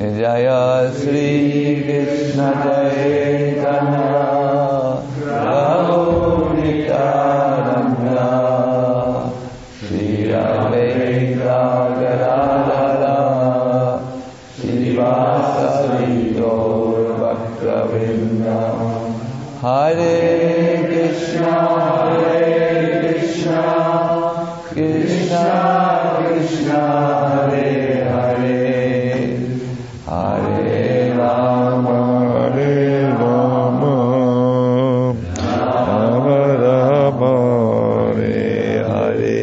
Jaya Sri Krishna Chaitanya Prabhu Nityananda Sri Advaita Gadadhara Srivasadi Gaur Bhaktavrinda Hare Krishna Krishna Krishna Hare Hare Hare Rama Rama Rama Hare Hare.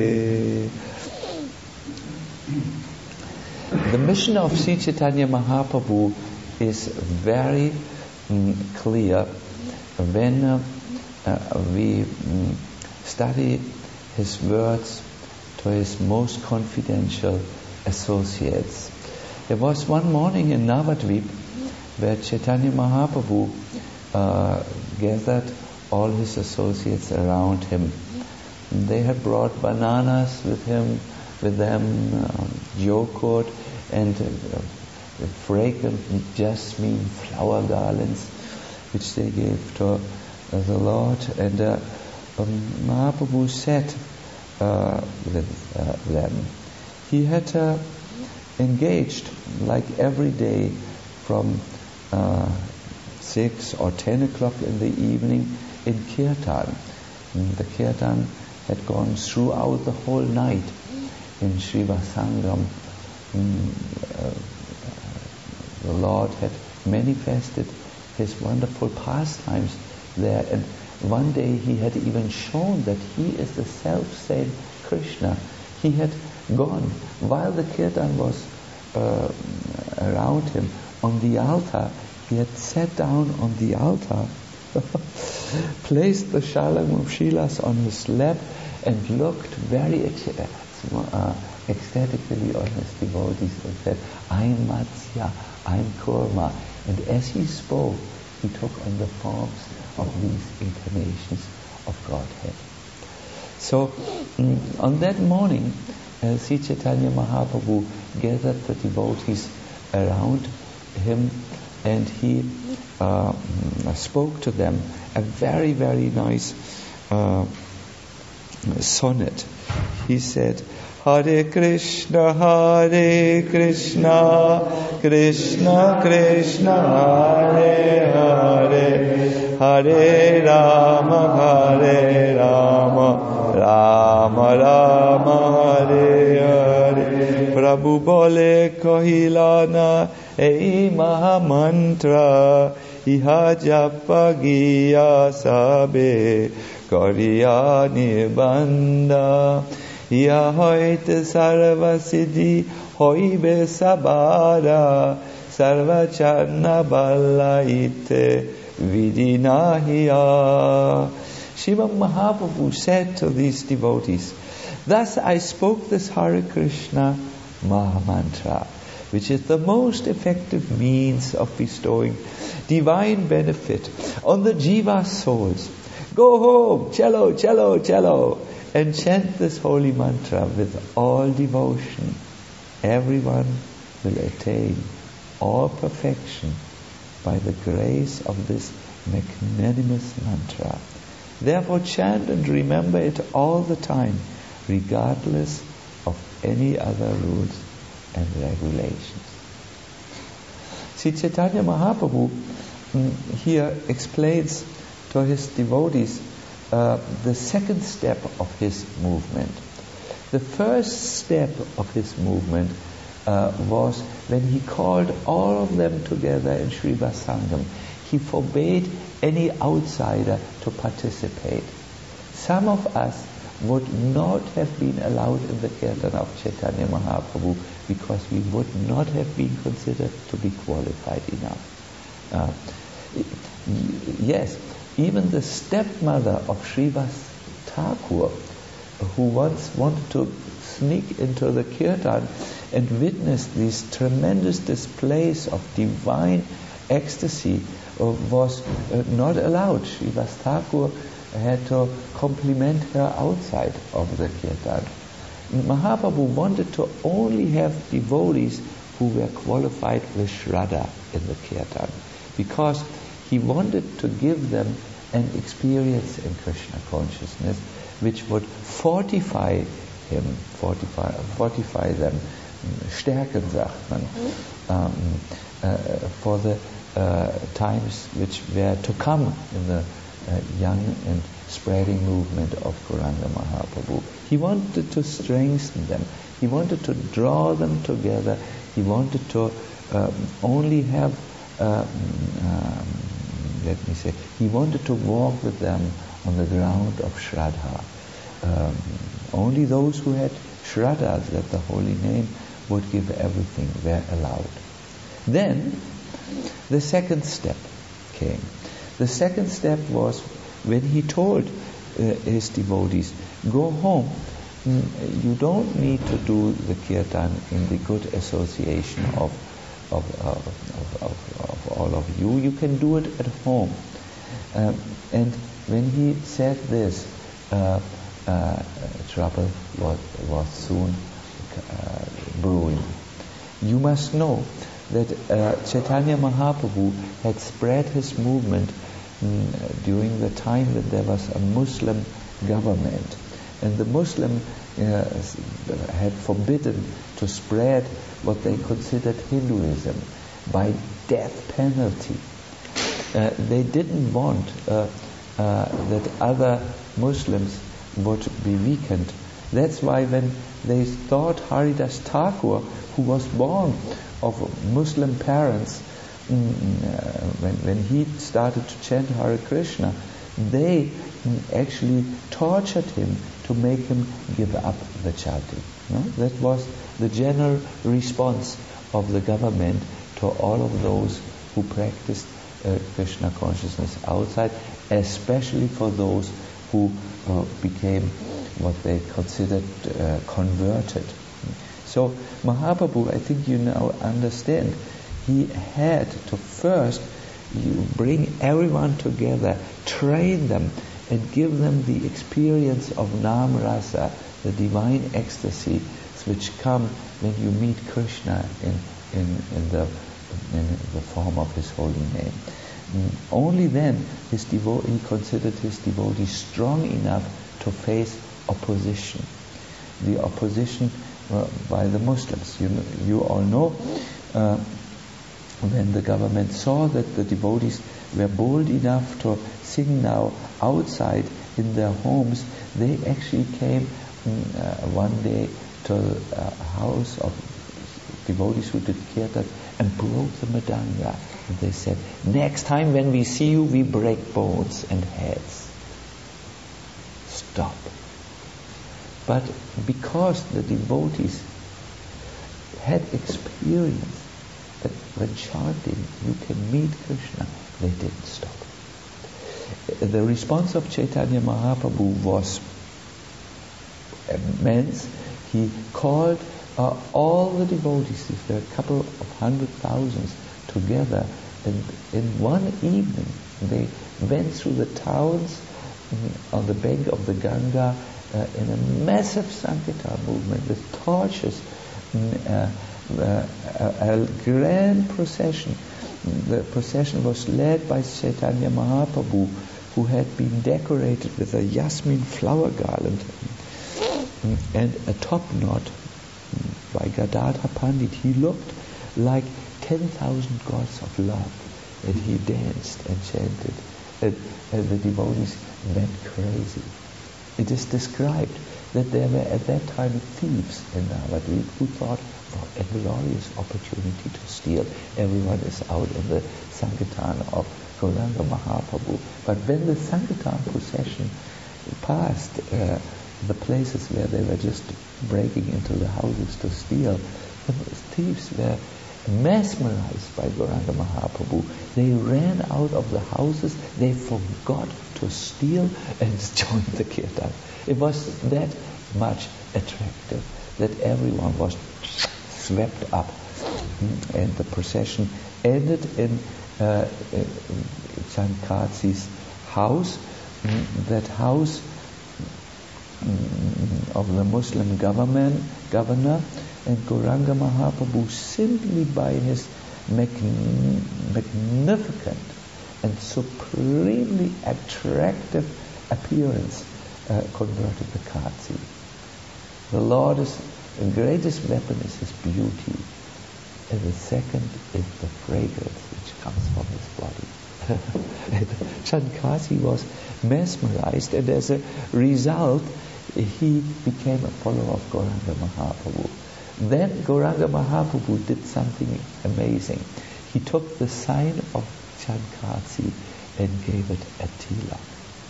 The mission of Sri Chaitanya Mahaprabhu is very clear when we study his words to his most confidential associates. There was one morning in Navadvip where Chaitanya Mahaprabhu gathered all his associates around him. They had brought bananas with them, yogurt and fragrant jasmine flower garlands, which they gave to the Lord. And Mahaprabhu sat with them. He had engaged, like every day, from 6 or 10 o'clock in the evening in kirtan. The kirtan had gone throughout the whole night in Srivasangam. The Lord had manifested his wonderful pastimes there, and one day he had even shown that he is the self-same Krishna. He had gone, while the kirtan was around him on the altar, he had sat down on the altar, placed the Shalam of Shilas on his lap, and looked very ecstatically on his devotees and said, I'm Matsya, I'm Kurma. And as he spoke, he took on the forms of these incarnations of Godhead. So, on that morning, Sri Chaitanya Mahaprabhu gathered the devotees around him, and he spoke to them a very, very nice sonnet. He said, Hare Krishna, Krishna Krishna, Hare Hare, Hare Rama, Rama Rama, Hare Hare. Prabhu bole kahilana ei maha mantra, iha japa giya sabe kariya nirbanda. Ya hoite sarva siddhi hoibe sabara, sarva charna bala ite vidinahiya. Srimad Mahaprabhu said to these devotees, thus I spoke this Hare Krishna Mahamantra, which is the most effective means of bestowing divine benefit on the jiva souls. Go home, cello, cello, cello, and chant this holy mantra with all devotion. Everyone will attain all perfection by the grace of this magnanimous mantra. Therefore chant and remember it all the time, regardless of any other rules and regulations. Sri Chaitanya Mahaprabhu here explains to his devotees the second step of his movement. The first step of his movement was when he called all of them together in Srivasangam. He forbade any outsider to participate. Some of us would not have been allowed in the kirtan of Chaitanya Mahaprabhu because we would not have been considered to be qualified enough. Yes, even the stepmother of Srivas Thakur, who once wanted to sneak into the kirtan and witness these tremendous displays of divine ecstasy, was not allowed. Srivas Thakur had to compliment her outside of the kirtan. Mahaprabhu wanted to only have devotees who were qualified with Shraddha in the Kirtan, because he wanted to give them an experience in Krishna consciousness which would fortify them, stärken, sagt man, for the times which were to come in the young and spreading movement of Gauranga Mahaprabhu. He wanted to strengthen them. He wanted to draw them together. He wanted to only have, he wanted to walk with them on the ground of Shraddha. Only those who had Shraddha, that the holy name would give everything, were allowed. Then the second step came. The second step was when he told his devotees, go home. You don't need to do the kirtan in the good association of all of you. You can do it at home. And when he said this, trouble was soon brewing. You must know that Chaitanya Mahaprabhu had spread his movement during the time that there was a Muslim government, and the Muslim had forbidden to spread what they considered Hinduism by death penalty. They didn't want that other Muslims would be weakened. That's why when they thought Haridas Thakur, who was born of Muslim parents, when he started to chant Hare Krishna, they actually tortured him to make him give up the chanting. No? That was the general response of the government to all of those who practiced Krishna consciousness outside, especially for those who became what they considered converted. So Mahaprabhu, I think you now understand, he had to first bring everyone together, train them, and give them the experience of Nam Rasa, the divine ecstasy, which come when you meet Krishna in the form of his holy name. Only then he considered his devotees strong enough to face opposition. The opposition by the Muslims. You all know when the government saw that the devotees were bold enough to sing now outside in their homes, they actually came one day to a house of devotees who did kirtan and broke the madanga. And they said, next time when we see you, we break bones and heads. Stop. But because the devotees had experienced that when chanting you can meet Krishna, they didn't stop. The response of Chaitanya Mahaprabhu was immense. He called all the devotees, there were a couple of 100,000 together, and in one evening they went through the towns on the bank of the Ganga in a massive Sankirtan movement with torches, a grand procession. The procession was led by Chaitanya Mahaprabhu, who had been decorated with a jasmine flower garland and a top knot by Gadadhar Pandit. He looked like 10,000 gods of love, and he danced and chanted, and the devotees went crazy. It is described that there were at that time thieves in Navadvip who thought, a glorious opportunity to steal. Everyone is out in the Sankirtan of Gauranga Mahaprabhu. But when the Sankirtan procession passed the places where they were just breaking into the houses to steal, the thieves were mesmerized by Gauranga Mahaprabhu. They ran out of the houses, they forgot to steal and joined the kirtan. It was that much attractive that everyone was swept up, and the procession ended in Chankatsi's house. That house of the Muslim governor And Gauranga Mahaprabhu, simply by his magnificent and supremely attractive appearance, converted the Kasi. The Lord's greatest weapon is his beauty, and the second is the fragrance which comes from his body. Chankasi was mesmerized, and as a result, he became a follower of Gauranga Mahaprabhu. Then Gauranga Mahaprabhu did something amazing. He took the sign of Chankasi and gave it a tilak.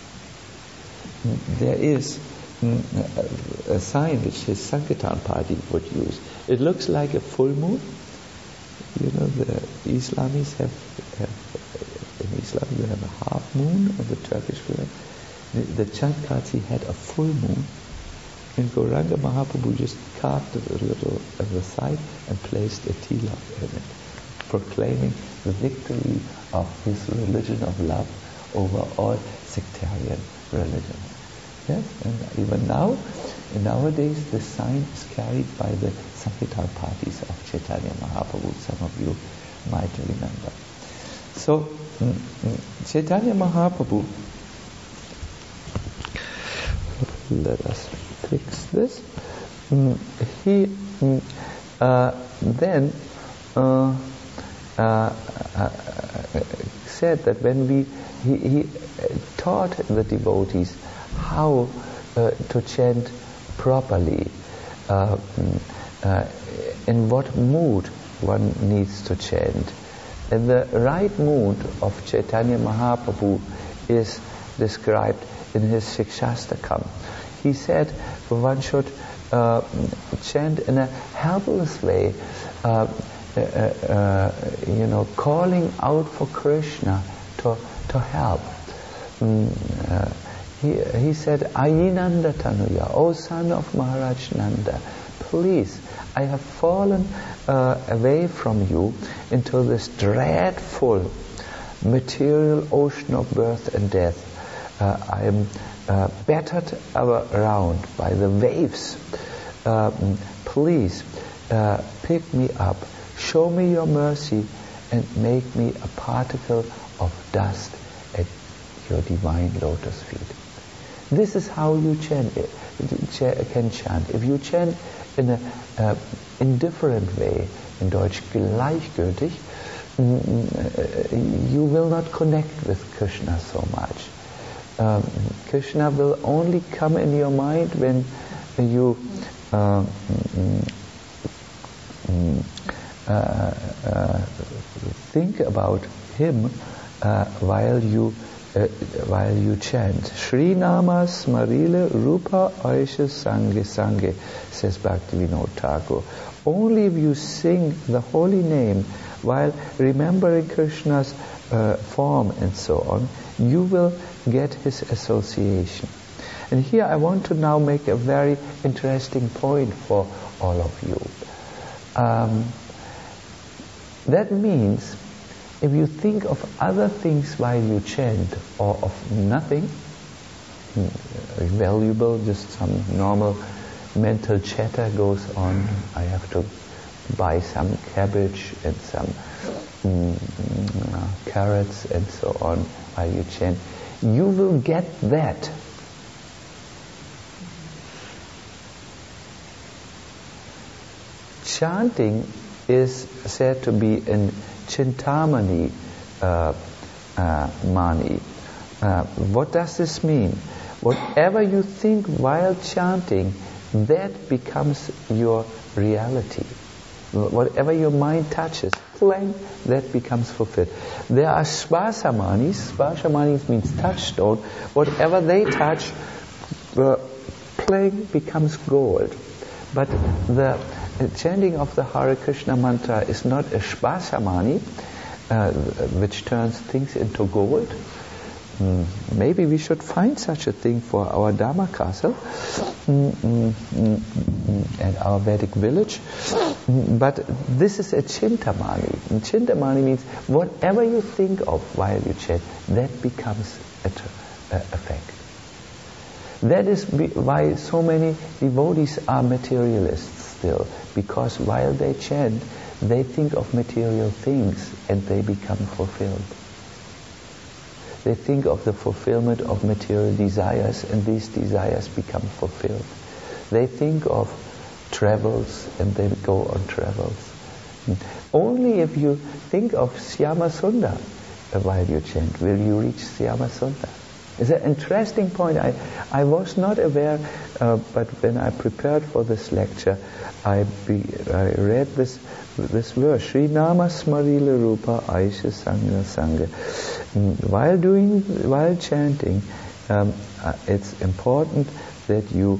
There is a sign which his Sankirtan party would use. It looks like a full moon. You know, the Islamis have in Islam you have a half moon on the Turkish flag. The Chankasi had a full moon, and Gauranga Mahaprabhu just carved it a little on the side and placed a tilak in it, proclaiming the victory of his religion of love over all sectarian religions. Yes, and even now, nowadays, the sign is carried by the Sankirtan parties of Chaitanya Mahaprabhu. Some of you might remember. So, Chaitanya Mahaprabhu, let us fix this. He then said that when he taught the devotees how to chant properly, in what mood one needs to chant. And the right mood of Chaitanya Mahaprabhu is described in his Shikshastakam. He said one should chant in a helpless way, calling out for Krishna to help. He said, Ayinanda Tanuya, O son of Maharaj Nanda, please, I have fallen away from you into this dreadful material ocean of birth and death. I am battered around by the waves. Please pick me up, show me your mercy, and make me a particle of dust at your divine lotus feet. This is how you can chant. If you chant in a indifferent way, in Deutsch gleichgültig, you will not connect with Krishna so much. Krishna will only come in your mind when you think about him while you chant. Shri Nama Smarile Rupa Aisha Sange Sange, says Bhaktivinoda Thakur. Only if you sing the holy name while remembering Krishna's form and so on, you will get his association. And here I want to now make a very interesting point for all of you. That means if you think of other things while you chant, or of nothing valuable, just some normal mental chatter goes on, I have to buy some cabbage and some carrots and so on while you chant, you will get that. Chanting is said to be in Chintamani Mani. What does this mean? Whatever you think while chanting, that becomes your reality. Whatever your mind touches, clang, that becomes fulfilled. There are Svasamanis. Svasamanis means touchstone. Whatever they touch, clang, becomes gold. But the chanting of the Hare Krishna mantra is not a Shvasamani, which turns things into gold. Maybe we should find such a thing for our Dharma castle and our Vedic village. But this is a Chintamani. And Chintamani means whatever you think of while you chant, that becomes a fact. That is why so many devotees are materialists. still, because while they chant, they think of material things and they become fulfilled. They think of the fulfillment of material desires and these desires become fulfilled. They think of travels and they go on travels. Only if you think of Syama Sundar while you chant will you reach Syama Sundar. It's an interesting point. I was not aware, but when I prepared for this lecture, I read this verse, Sri Nama Smarila Rupa Aisha Sangha Sangha. While chanting, it's important that you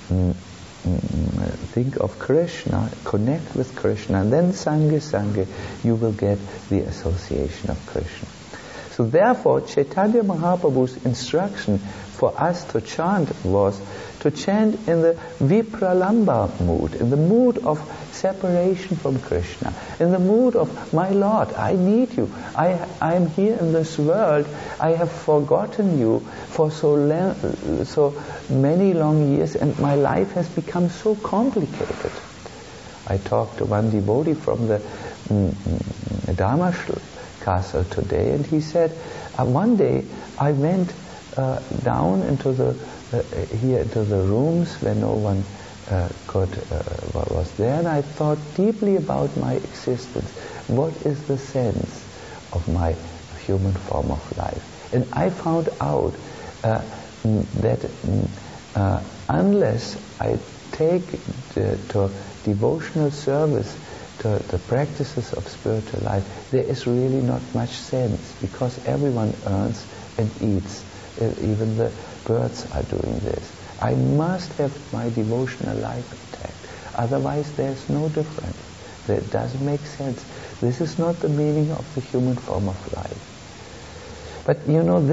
think of Krishna, connect with Krishna, and then Sangha, you will get the association of Krishna. So therefore, Chaitanya Mahaprabhu's instruction for us to chant was to chant in the vipralamba mood, in the mood of separation from Krishna, in the mood of, my Lord, I need you. I am here in this world. I have forgotten you for so many long years, and my life has become so complicated. I talked to one devotee from the Dharma castle today, and he said, one day I went down into the rooms where no one was there, and I thought deeply about my existence. What is the sense of my human form of life? And I found out that unless I take to devotional service, to the practices of spiritual life, there is really not much sense, because everyone earns and eats. Even the birds are doing this. I must have my devotional life intact. Otherwise there's no difference. That doesn't make sense. This is not the meaning of the human form of life. But you know,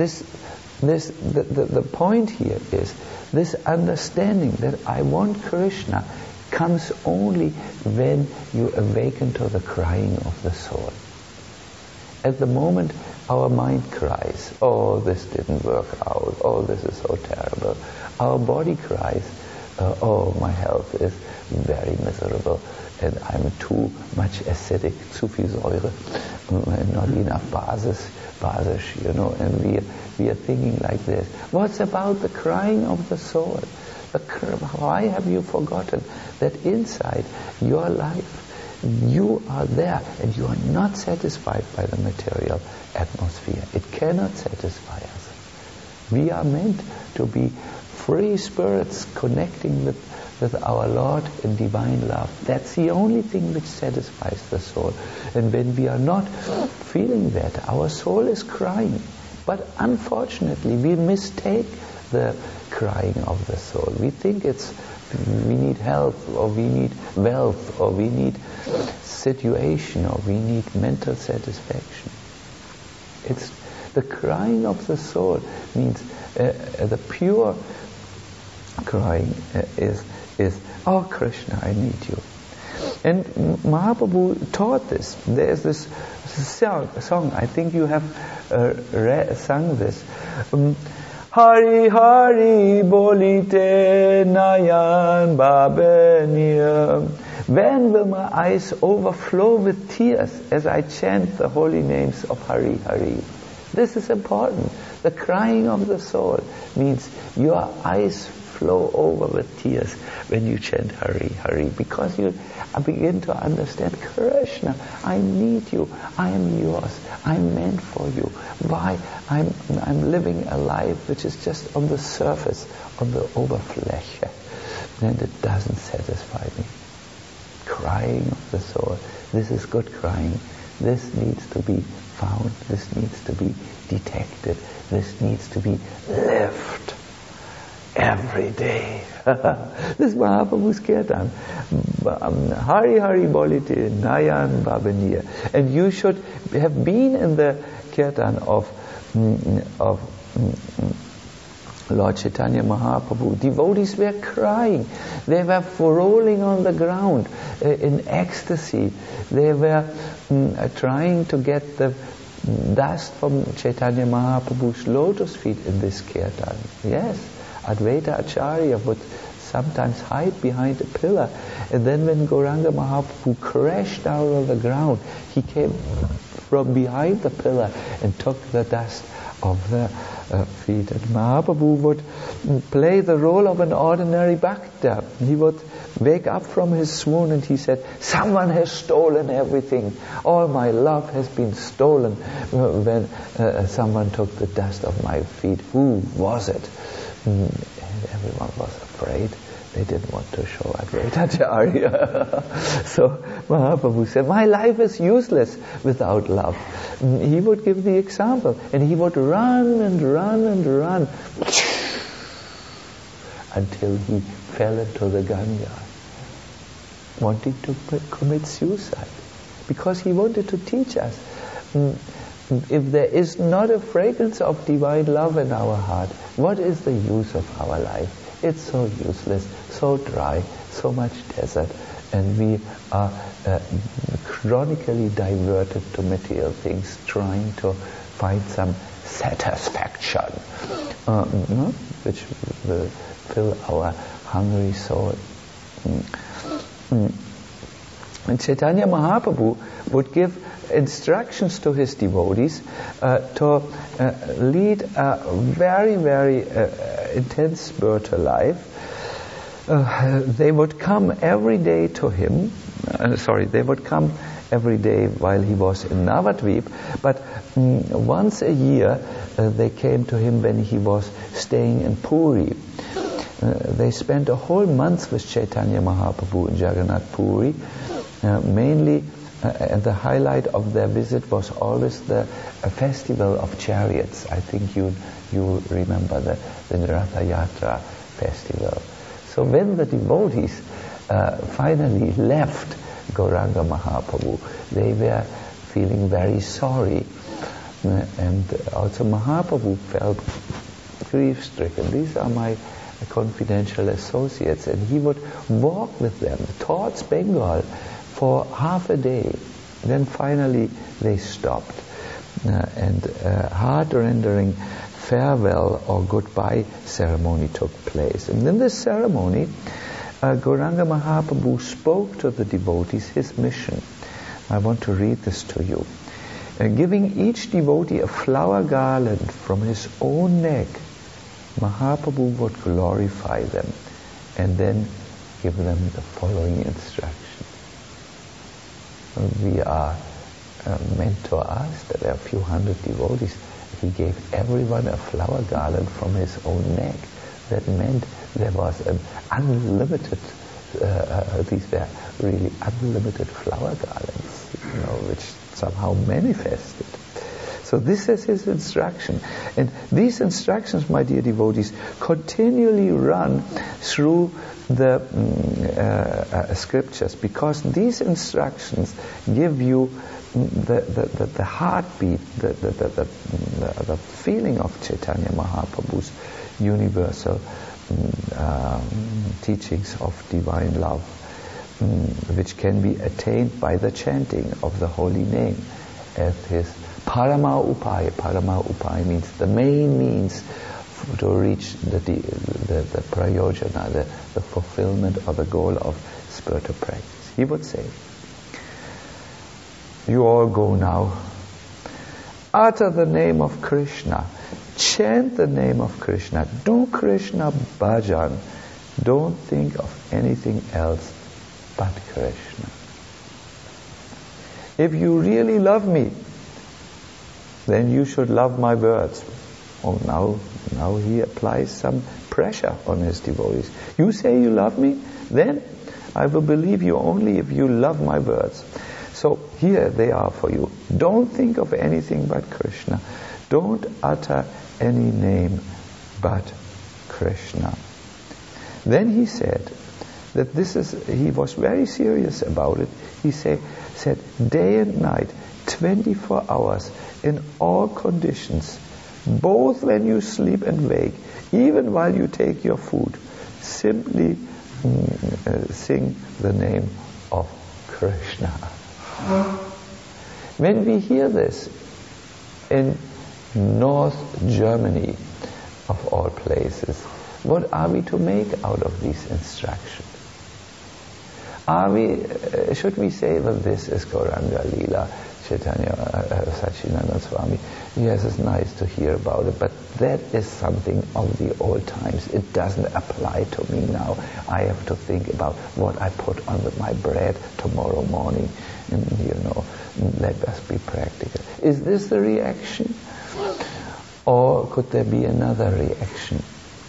the point here is this understanding that I want Krishna comes only when you awaken to the crying of the soul. At the moment our mind cries, oh, this didn't work out, oh, this is so terrible. Our body cries, oh, my health is very miserable and I'm too much acidic, zu viel Säure, not enough basisch, you know, and we are thinking like this. What's about the crying of the soul? Why have you forgotten that inside your life you are there and you are not satisfied by the material atmosphere? It cannot satisfy us. We are meant to be free spirits connecting with our Lord in divine love. That's the only thing which satisfies the soul. And when we are not feeling that, our soul is crying. But unfortunately, we mistake the crying of the soul. We think we need health, or we need wealth, or we need situation, or we need mental satisfaction. It's the crying of the soul means the pure crying is oh Krishna, I need you. And Mahaprabhu taught this. There's this song, I think you have sung this. Hari Hari Bolite Nayan Babeniya. When will my eyes overflow with tears as I chant the holy names of Hari Hari? This is important. The crying of the soul means your eyes flow over with tears when you chant Hari Hari, because you begin to understand, Krishna, I need you, I am yours, I'm meant for you. Why? I'm living a life which is just on the surface, on the Oberfläche, and it doesn't satisfy me. Crying of the soul, this is good crying. This needs to be found, this needs to be detected, this needs to be lived every day. This is Mahaprabhu's kirtan. Hari Hari Bolite Nayan Babaniya. And you should have been in the kirtan of Lord Chaitanya Mahaprabhu. Devotees were crying. They were rolling on the ground in ecstasy. They were trying to get the dust from Chaitanya Mahaprabhu's lotus feet in this kirtan. Yes, Advaita Acharya would sometimes hide behind a pillar. And then when Gauranga Mahaprabhu crashed out of the ground, he came from behind the pillar and took the dust of the feet. And Mahaprabhu would play the role of an ordinary bhakta. He would wake up from his swoon and he said, someone has stolen everything. All my love has been stolen when someone took the dust of my feet. Who was it? And everyone was afraid. They didn't want to show Advaitacharya. So Mahaprabhu said, my life is useless without love. He would give the example, and he would run and run and run until he fell into the Ganga, wanting to commit suicide, because he wanted to teach us, if there is not a fragrance of divine love in our heart, what is the use of our life? It's so useless, so dry, so much desert, and we are chronically diverted to material things, trying to find some satisfaction, which will fill our hungry soul. And Chaitanya Mahaprabhu would give instructions to his devotees to lead a very, very intense spiritual life. They would come every day to him. They would come every day while he was in Navadvip, but once a year they came to him when he was staying in Puri. They spent a whole month with Chaitanya Mahaprabhu in Jagannath Puri. Mainly, and the highlight of their visit was always the festival of chariots. I think you remember the Ratha Yatra festival. So when the devotees finally left Gauranga Mahaprabhu, they were feeling very sorry. And also Mahaprabhu felt grief-stricken. These are my confidential associates, and he would walk with them towards Bengal for half a day. Then finally they stopped, and heart-rendering farewell or goodbye ceremony took place. And in this ceremony, Gauranga Mahaprabhu spoke to the devotees his mission. I want to read this to you. Giving each devotee a flower garland from his own neck, Mahaprabhu would glorify them and then give them the following instruction. We are meant to ask that there are a few hundred devotees. He gave everyone a flower garland from his own neck. That meant there was an unlimited, these were really unlimited flower garlands, which somehow manifested. So this is his instruction. And these instructions, my dear devotees, continually run through the scriptures, because these instructions give you the heartbeat, the feeling of Chaitanya Mahaprabhu's universal teachings of divine love, which can be attained by the chanting of the holy name as his Parama Upaya. Parama Upaya means the main means to reach the prayojana, the fulfillment or the goal of spiritual practice. He would say, you all go now, utter the name of Krishna, chant the name of Krishna, do Krishna bhajan, don't think of anything else but Krishna. If you really love me, then you should love my words. Oh, now he applies some pressure on his devotees. You say you love me, then I will believe you only if you love my words. So here they are for you. Don't think of anything but Krishna. Don't utter any name but Krishna. Then he said that he was very serious about it. He said day and night, 24 hours, in all conditions, both when you sleep and wake, even while you take your food, simply sing the name of Krishna. When we hear this in North Germany, of all places, what are we to make out of these instructions? Should we say that this is Gauranga Leela, Chaitanya Sachinanda Swami? Yes, it's nice to hear about it, but that is something of the old times. It doesn't apply to me now. I have to think about what I put on my bread tomorrow morning, and let us be practical. Is this the reaction? Or could there be another reaction?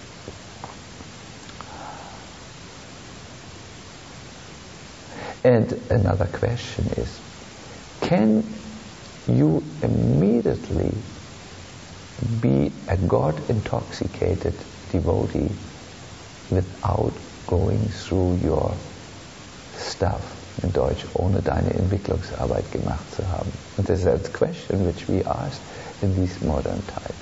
And another question is, can you immediately be a God-intoxicated devotee without going through your stuff? In Deutsch, ohne deine Entwicklungsarbeit gemacht zu haben. And this is a question which we ask in these modern times.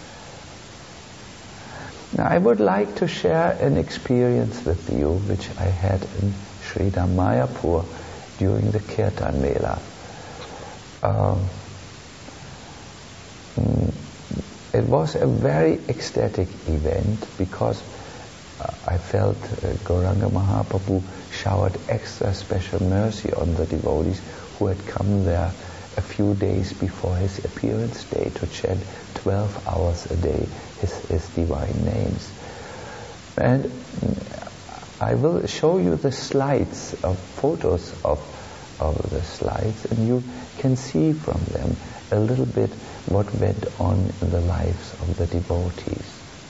Now, I would like to share an experience with you which I had in Sridham Mayapur during the Kirtan Mela. It was a very ecstatic event because I felt Gauranga Mahaprabhu showered extra special mercy on the devotees who had come there a few days before his appearance day to chant 12 hours a day his divine names. And I will show you the slides of photos of the slides, and you can see from them a little bit what went on in the lives of the devotees.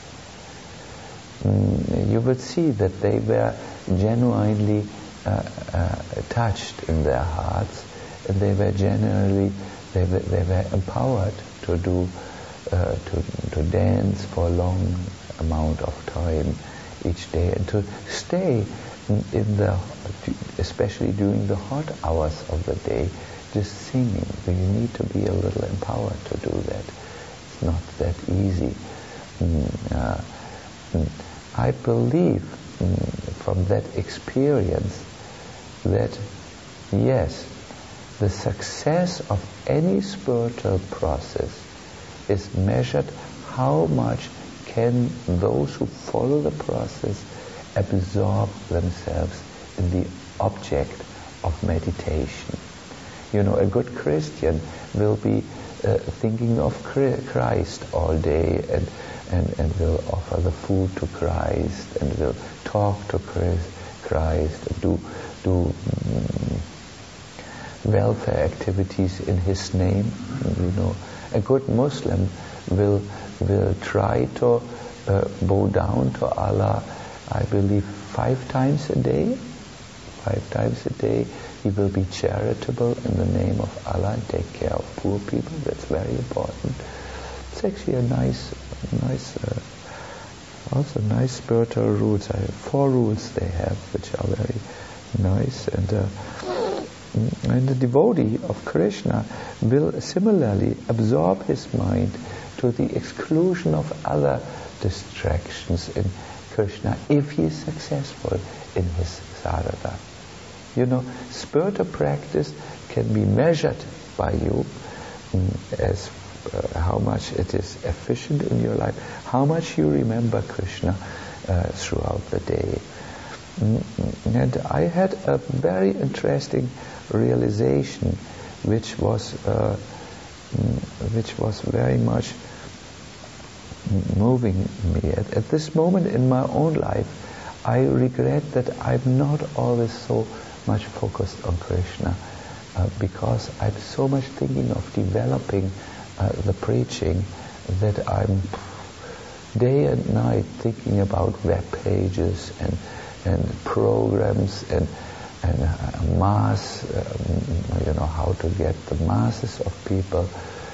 You will see that they were genuinely touched in their hearts, and they were empowered to do to dance for a long amount of time each day, and to stay especially during the hot hours of the day, just singing. You need to be a little empowered to do that. It's not that easy. I believe from that experience that yes, the success of any spiritual process is measured how much can those who follow the process absorb themselves in the object of meditation. A good Christian will be thinking of Christ all day and will offer the food to Christ and will talk to Christ and do welfare activities in His name. A good Muslim will try to bow down to Allah, I believe 5 times a day. 5 times a day he will be charitable in the name of Allah and take care of poor people. That's very important. It's actually a nice spiritual rules. 4 rules they have which are very nice, and the devotee of Krishna will similarly absorb his mind to the exclusion of other distractions in Krishna if he is successful in his sadhana. Spiritual practice can be measured by you as how much it is efficient in your life, how much you remember Krishna throughout the day. And I had a very interesting realization which was very much moving me. At this moment in my own life, I regret that I'm not always so much focused on Krishna because I'm so much thinking of developing the preaching that I'm day and night thinking about web pages and programs and mass, how to get the masses of people.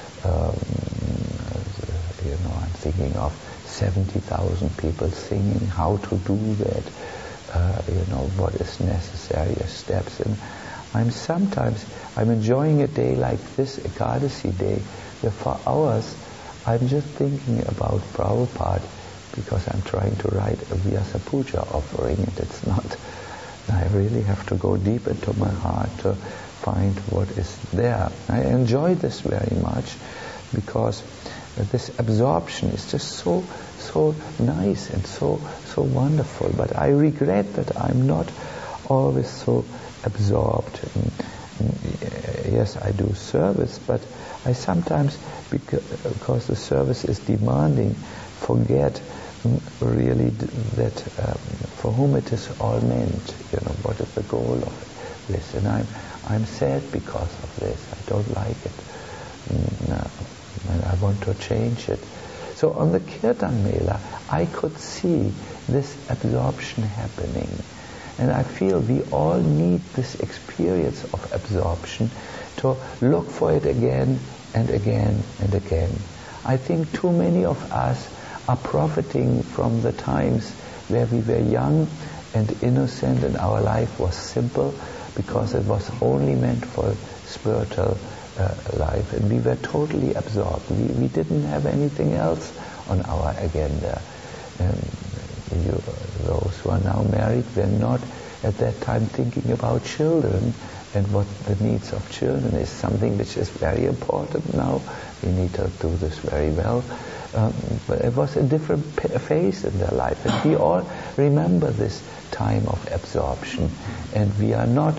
I'm thinking of 70,000 people singing, how to do that, what is necessary as steps. And I'm enjoying a day like this, Ekadasi day, where for hours I'm just thinking about Prabhupada because I'm trying to write a Vyasa Puja offering, and it's not. I really have to go deep into my heart to find what is there. I enjoy this very much because this absorption is just so nice and so wonderful. But I regret that I'm not always so absorbed. Yes, I do service, but I sometimes, because the service is demanding, forget really that for whom it is all meant. What is the goal of this? And I'm sad because of this. I don't like it. And I want to change it. So on the Kirtan Mela, I could see this absorption happening. And I feel we all need this experience of absorption to look for it again and again and again. I think too many of us are profiting from the times where we were young and innocent and our life was simple, because it was only meant for spiritual life, and we were totally absorbed. We didn't have anything else on our agenda. Those who are now married were not at that time thinking about children and what the needs of children is, something which is very important now. We need to do this very well. But it was a different phase in their life, and we all remember this time of absorption, and we are not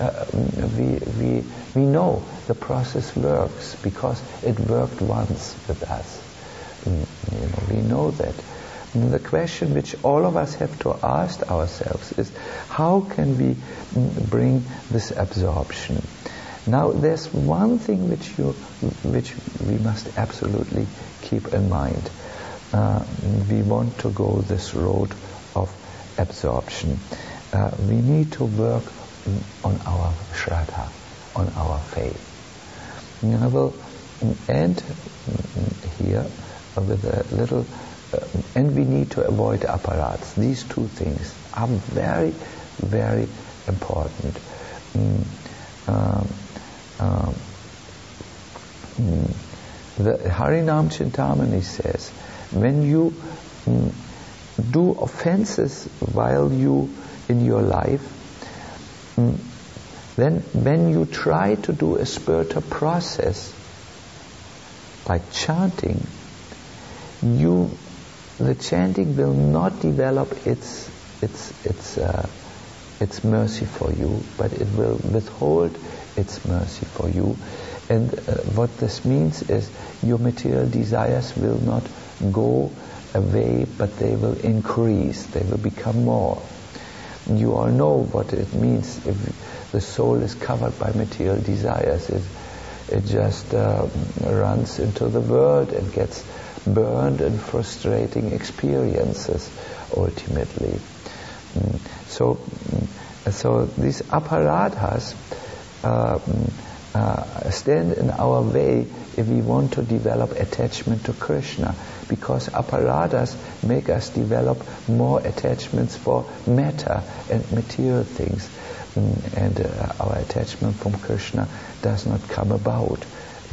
we know the process works because it worked once with us. We know that. And the question which all of us have to ask ourselves is, how can we bring this absorption? Now, there's one thing which we must absolutely keep in mind. We want to go this road of absorption. We need to work on our shraddha, on our faith. We'll end here with a little, and we need to avoid aparats. These two things are very, very important. The Harinam Chintamani says, when you do offenses while you in your life, then when you try to do a spiritual process like chanting, the chanting will not develop its mercy for you, but it will withhold its mercy for you. And what this means is your material desires will not go away, but they will increase. They will become more. You all know what it means if the soul is covered by material desires. It just runs into the world and gets burned in frustrating experiences ultimately. So these aparadhas stand in our way if we want to develop attachment to Krishna, because aparadhas make us develop more attachments for matter and material things, and our attachment from Krishna does not come about.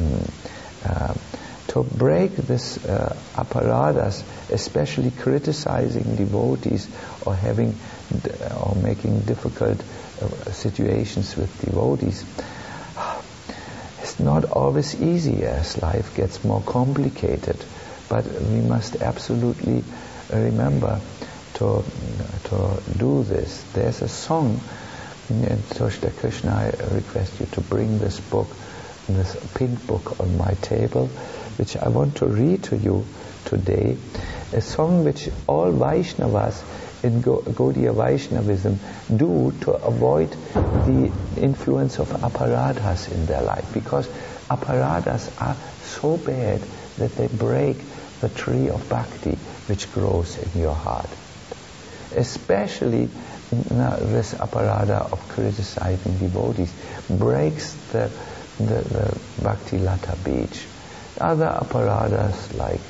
To break this aparadhas, especially criticizing devotees or making difficult situations with devotees, it's not always easy as life gets more complicated. But we must absolutely remember to do this. There's a song, and Toshita Krishna, I request you to bring this book, this pink book on my table, which I want to read to you today. A song which all Vaishnavas in Gaudiya Vaishnavism do to avoid the influence of aparadhas in their life, because aparadhas are so bad that they break the tree of bhakti which grows in your heart. Especially this aparadha of criticizing devotees breaks the bhakti lata beach. Other aparadhas like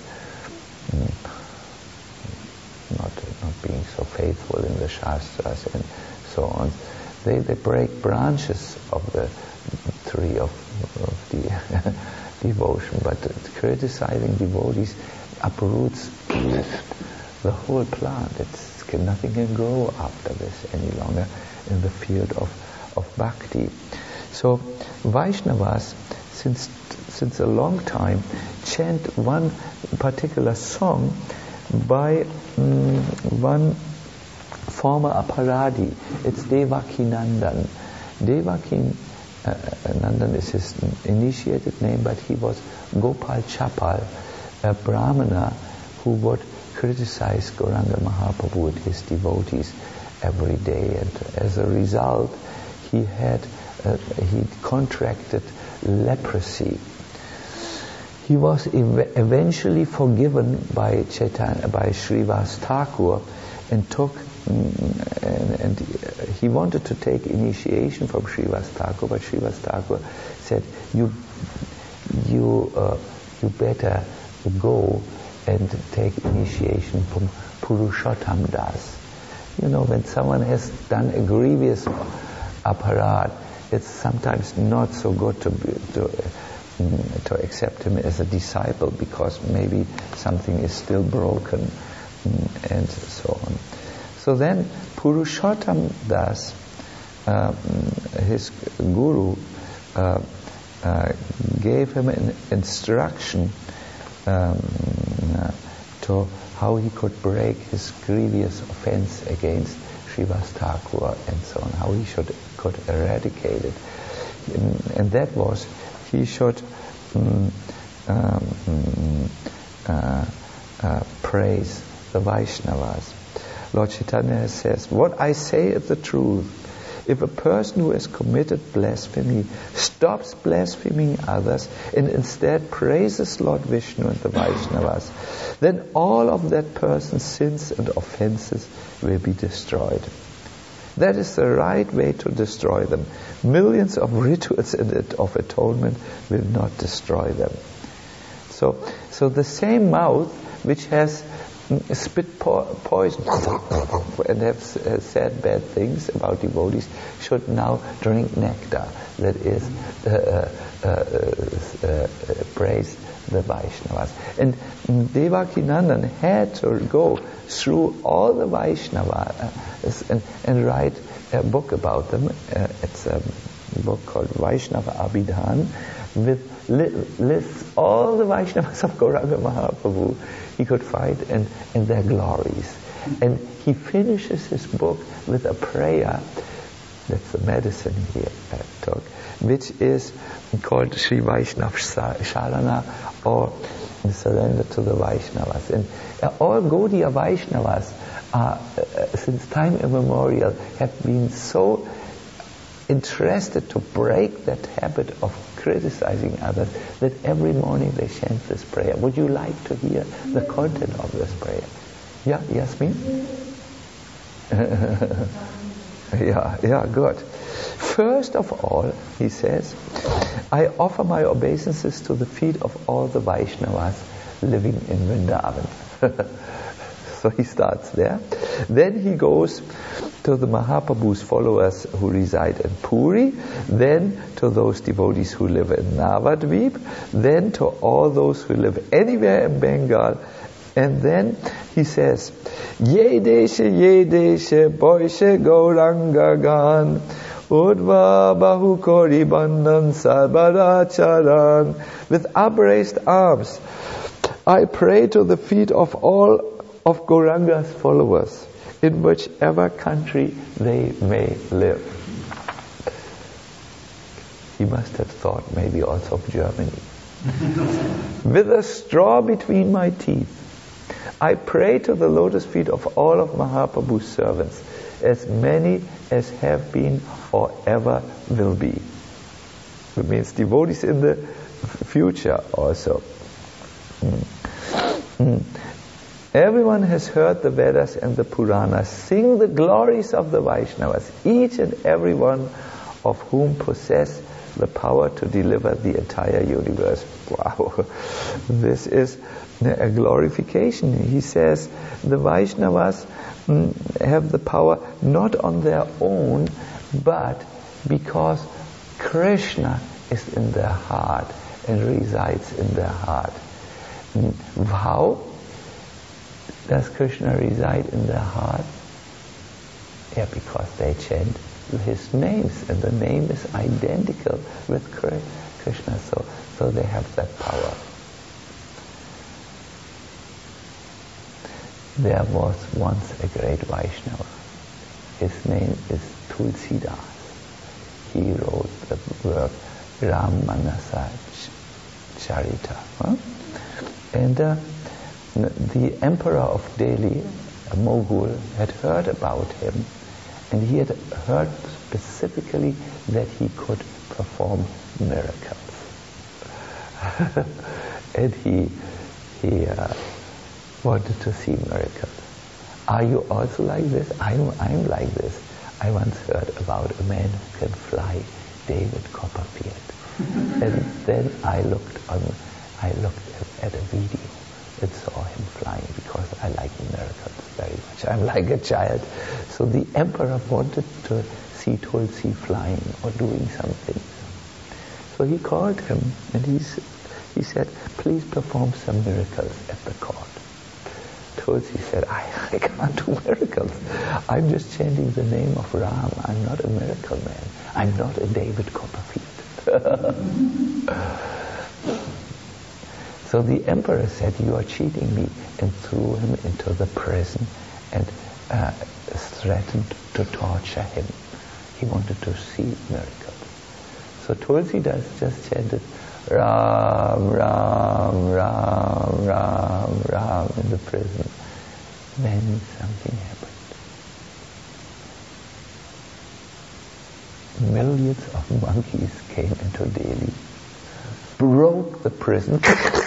not being so faithful in the shastras and so on, they break branches of the tree of the devotion, but criticizing devotees uproots the whole plant. Nothing can grow after this any longer in the field of bhakti. So Vaishnavas since a long time, chant one particular song by one former aparadi. It's Devaki Nandan. Devaki Nandan is his initiated name, but he was Gopal Chapal, a brahmana who would criticize Gauranga Mahaprabhu and his devotees every day, and as a result he contracted leprosy. He was eventually forgiven by Srivas Thakur and took and he wanted to take initiation from Srivas Thakur, but Srivas Thakur said, you better go and take initiation from Purushottam Das. You know, when someone has done a grievous aparad, it's sometimes not so good to accept him as a disciple, because maybe something is still broken, and so on. So then Purushottam Das, his guru, gave him an instruction to how he could break his grievous offense against Srivas Thakur and so on, how he could eradicate it. And that was, he should praise the Vaishnavas. Lord Chaitanya says, what I say is the truth. If a person who has committed blasphemy stops blaspheming others and instead praises Lord Vishnu and the Vaishnavas, then all of that person's sins and offenses will be destroyed. That is the right way to destroy them. Millions of rituals of atonement will not destroy them. So the same mouth which has spit poison and have said bad things about devotees should now drink nectar, that is, praise the Vaishnavas. And Devakinandan had to go through all the Vaishnavas and write a book about them. It's a book called Vaishnava Abhidhan, with lists all the Vaishnavas of Gauranga Mahaprabhu he could find and their glories. And he finishes his book with a prayer, that's the medicine he took, which is called Sri Vaishnav Sharana, or surrender to the Vaishnavas. And all Gaudiya Vaishnavas since time immemorial have been so interested to break that habit of criticizing others that every morning they chant this prayer. Would you like to hear the content of this prayer? Yeah, Yasmin? Yeah, good. First of all, he says, I offer my obeisances to the feet of all the Vaishnavas living in Vrindavan. So he starts there. Then he goes to the Mahaprabhu's followers who reside in Puri, then to those devotees who live in Navadvip, then to all those who live anywhere in Bengal, and then he says, Ye deshe, boishe gauranga gan, udva bahu kori bandhan sarvaracharan. With upraised arms, I pray to the feet of all of Gauranga's followers, in whichever country they may live. He must have thought maybe also of Germany. With a straw between my teeth, I pray to the lotus feet of all of Mahaprabhu's servants, as many as have been or ever will be. It means devotees in the future also. Everyone has heard the Vedas and the Puranas sing the glories of the Vaishnavas, each and every one of whom possess the power to deliver the entire universe. Wow, this is a glorification. He says the Vaishnavas have the power not on their own, but because Krishna is in their heart and resides in their heart. How does Krishna reside in their heart? Yeah, because they chant his names, and the name is identical with Krishna. So they have that power. There was once a great Vaishnava. His name is Tulsidas. He wrote the work Ram Manasa Charita. And the emperor of Delhi, a Mughal, had heard about him, and he had heard specifically that he could perform miracles. And he wanted to see miracles. Are you also like this? I'm like this. I once heard about a man who can fly, David Copperfield. And then I looked at a video and saw him flying, because I like miracles very much. I'm like a child. So the emperor wanted to see Tulsi flying or doing something. So he called him and he said, please perform some miracles at the court. Tulsi said, I can't do miracles. I'm just chanting the name of Ram. I'm not a miracle man. I'm not a David Copperfield. So the emperor said, you are cheating me, and threw him into the prison and threatened to torture him. He wanted to see miracles. So Tulsidas just chanted Ram, Ram, Ram, Ram, Ram in the prison. Then something happened. Millions of monkeys came into Delhi, broke the prison,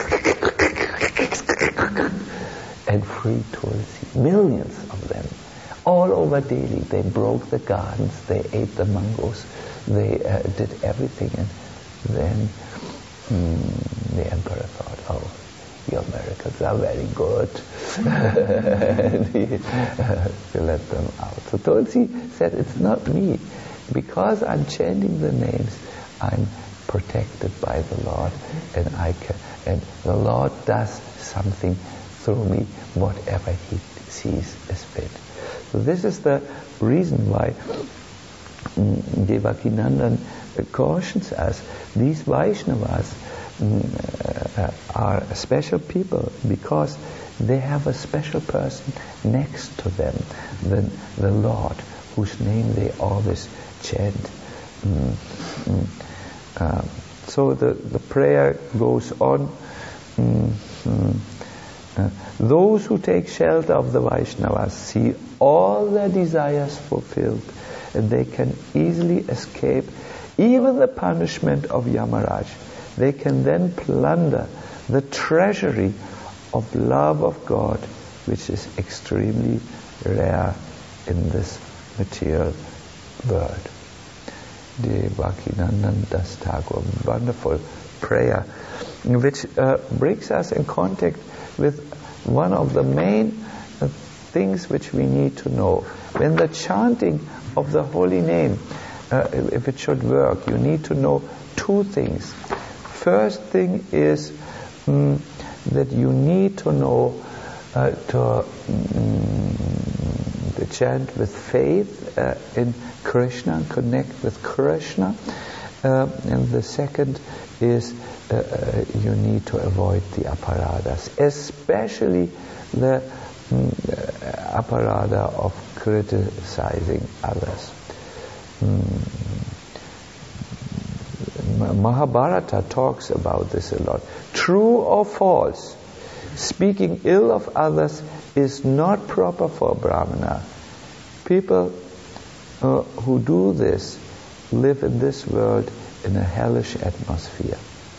and freed Tulsi. Millions of them. All over Delhi. They broke the gardens, they ate the mangoes, they did everything. And then the emperor thought, oh, your miracles are very good. And he let them out. So Tulsi said, it's not me. Because I'm chanting the names, I'm protected by the Lord, and the Lord does something through me, whatever He sees as fit. So this is the reason why Devakinandan cautions us. These Vaishnavas are special people because they have a special person next to them, the Lord, whose name they always chant. So the prayer goes on. Those who take shelter of the Vaishnavas see all their desires fulfilled, and they can easily escape even the punishment of Yamaraj. They can then plunder the treasury of love of God, which is extremely rare in this material world. Devakinandan Das Thakur, wonderful prayer, which brings us in contact with one of the main things which we need to know. When the chanting of the holy name, if it should work, you need to know two things. First thing is that you need to know to chant with faith in Krishna, and connect with Krishna. And the second is you need to avoid the aparadas, especially the aparada of criticizing others. Mahabharata talks about this a lot. True or false, speaking ill of others is not proper for a Brahmana. People who do this live in this world in a hellish atmosphere.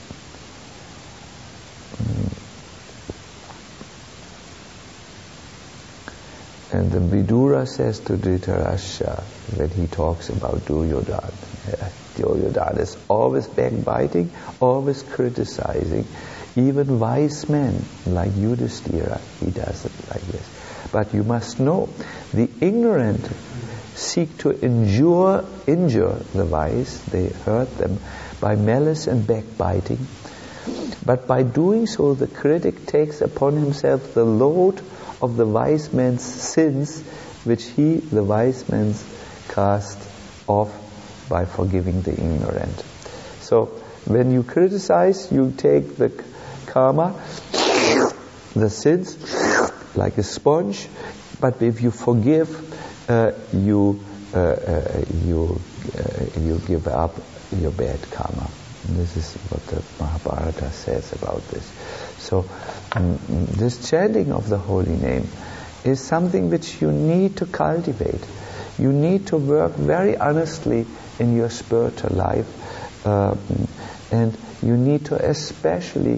And the Vidura says to Dhritarashtra when he talks about Duryodhana, Duryodhana is always backbiting, always criticizing. Even wise men like Yudhishthira, he does it like this. But you must know, the ignorant seek to injure the wise, they hurt them by malice and backbiting. But by doing so, the critic takes upon himself the load of the wise man's sins, which he, the wise man, cast off by forgiving the ignorant. So when you criticize, you take the karma, the sins, like a sponge. But if you forgive, you give up your bad karma. And this is what the Mahabharata says about this. So this chanting of the holy name is something which you need to cultivate. You need to work very honestly in your spiritual life, and you need to especially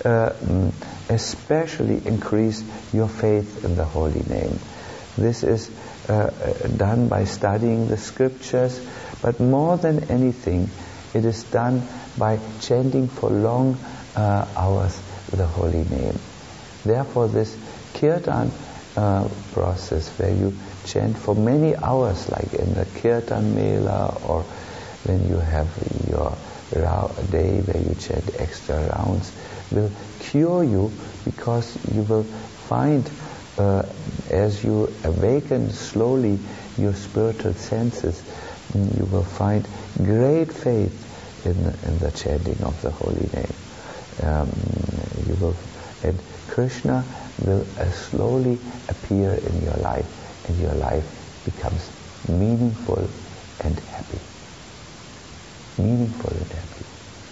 increase your faith in the holy name. This is done by studying the scriptures, but more than anything, it is done by chanting for long hours the holy name. Therefore, this kirtan process where you chant for many hours, like in the kirtan mela, or when you have your day where you chant extra rounds, will cure you, because you will find as you awaken slowly your spiritual senses, you will find great faith in the chanting of the holy name. And Krishna will slowly appear in your life, and your life becomes meaningful and happy. Meaningful and happy.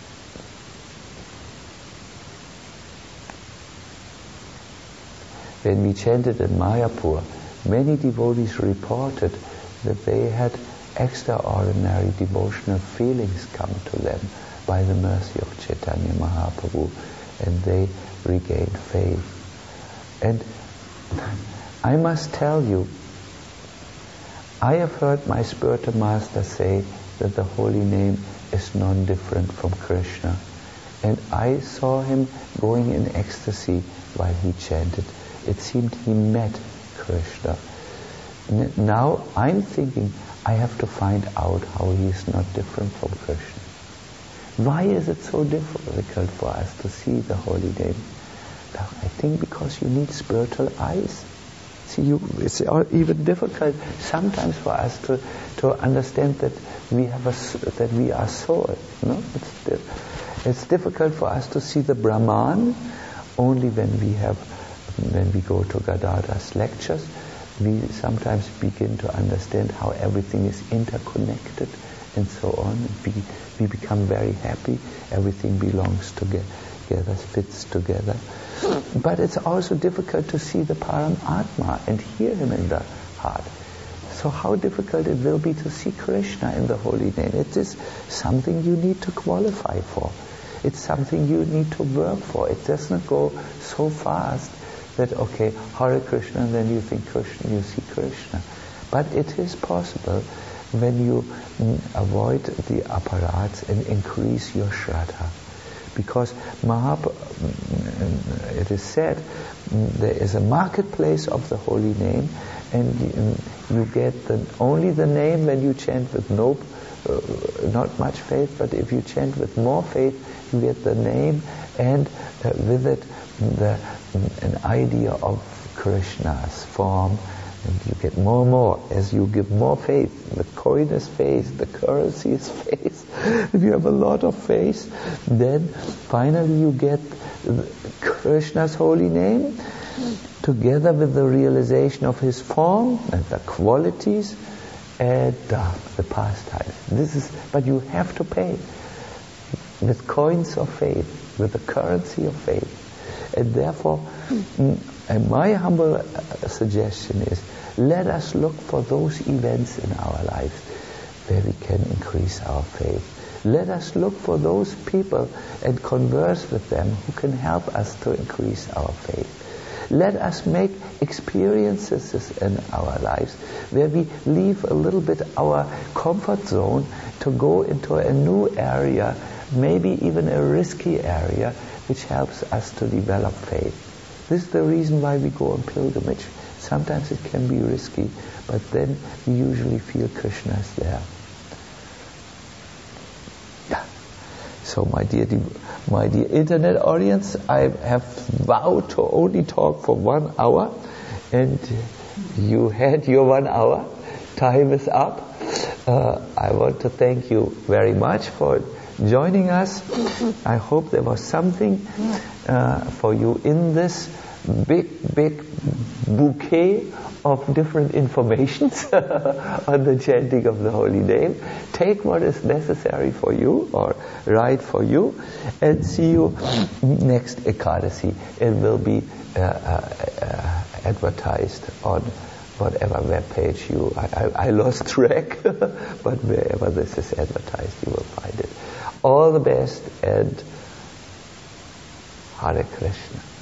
When we chanted in Mayapur, many devotees reported that they had extraordinary devotional feelings come to them by the mercy of Chaitanya Mahaprabhu, and they regained faith. And I must tell you, I have heard my spiritual master say that the holy name is non-different from Krishna, and I saw him going in ecstasy while he chanted. It seemed he met Krishna. Now I'm thinking I have to find out how he is not different from Krishna. Why is it so difficult for us to see the holy name? I think because you need spiritual eyes. See, it's even difficult sometimes for us to understand that we are soul. No, it's difficult for us to see the Brahman only when we go to Gadadhar's lectures. We sometimes begin to understand how everything is interconnected and so on. We become very happy. Everything belongs together, fits together. But it's also difficult to see the Paramatma and hear him in the heart. So how difficult it will be to see Krishna in the holy name. It is something you need to qualify for. It's something you need to work for. It doesn't go so fast that, okay, Hare Krishna, and then you think Krishna, you see Krishna. But it is possible when you avoid the apparats and increase your Shraddha. Because it is said there is a marketplace of the holy name, and you get only the name when you chant with not much faith, but if you chant with more faith, you get the name, and with it an idea of Krishna's form, and you get more and more as you give more faith. The coin is faith, the currency is faith. If you have a lot of faith, then finally you get Krishna's holy name together with the realization of his form and the qualities and the pastimes. But you have to pay with coins of faith, with the currency of faith. And therefore, my humble suggestion is, let us look for those events in our lives where we can increase our faith. Let us look for those people and converse with them who can help us to increase our faith. Let us make experiences in our lives where we leave a little bit our comfort zone to go into a new area, maybe even a risky area, which helps us to develop faith. This is the reason why we go on pilgrimage. Sometimes it can be risky, but then we usually feel Krishna is there. Yeah. So my dear internet audience, I have vowed to only talk for 1 hour, and you had your 1 hour. Time is up. I want to thank you very much for joining us. I hope there was something for you in this big bouquet of different informations on the chanting of the holy name. Take what is necessary for you or right for you, and see you next Ekadasi. It will be advertised on whatever web page I lost track, but wherever this is advertised, you will find it. All the best, and Hare Krishna.